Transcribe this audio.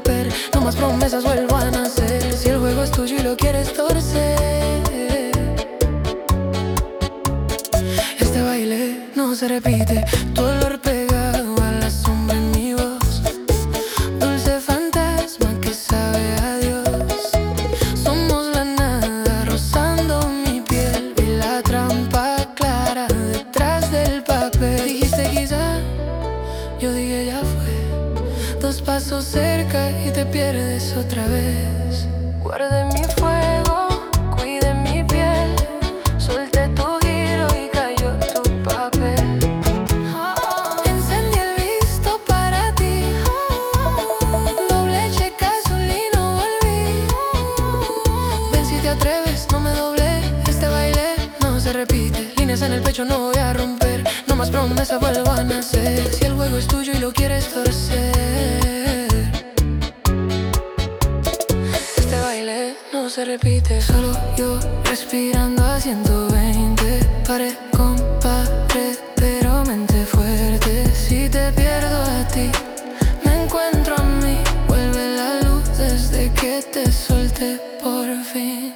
romper. No más promesas, vuelvo a nacer. Si el juego es tuyo y lo quieres torcer, este baile no se repite. Tu olor pegado a la sombra en mi voz, dulce fantasma que sabe a Dios. Somos la nada rozando mi piel y la trampa clara detrás del papel. Dijiste quizá, yo dije ya fue. Dos pasos cerca y te pierdes otra vez. Guardé mi fuego, cuidé mi piel, solté tu giro y cayó tu papel. Encendí el visto para ti, doble check azul y no volví. Ven si te atreves, no me doblé. Este baile no se repite. Líneas en el pecho no voy a romper. No más promesa, vuelvo a nacer. Si el juego es tuyo y lo quieres torcer, este baile no se repite. Solo yo respirando a 120, pared con pared, pero mente fuerte. Si te pierdo a ti, me encuentro a mí. Vuelve la luz desde que te solté por fin.